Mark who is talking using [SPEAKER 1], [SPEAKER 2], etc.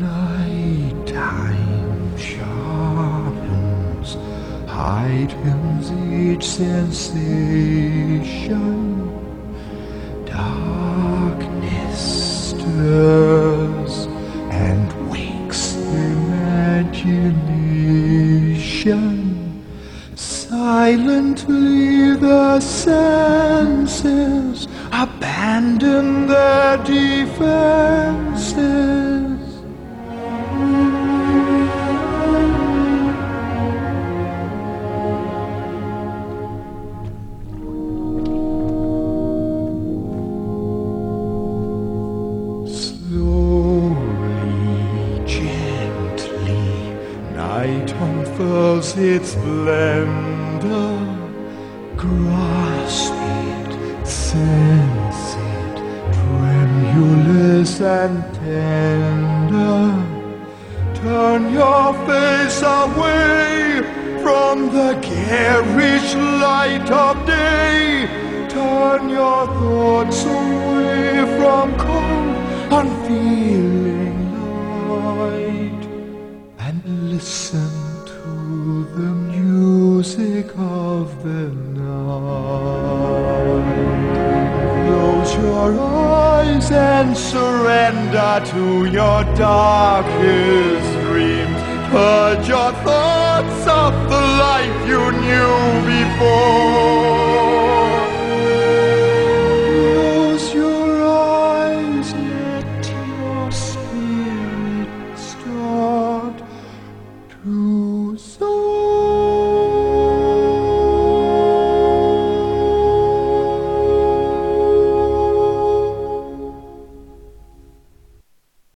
[SPEAKER 1] Nighttime sharpens, heightens each sensation. Darkness stirs and wakes imagination. Silently the senses abandon their defenses. Slowly, gently, night unfurls its splendor. Grasp it, sense it, tremulous and tender. Turn your face away from the garish light of day. Turn your thoughts away from cold, unfeeling light, and listen to the music of the night. Close your eyes and surrender to your darkest dreams. Purge your thoughts of the life you knew before.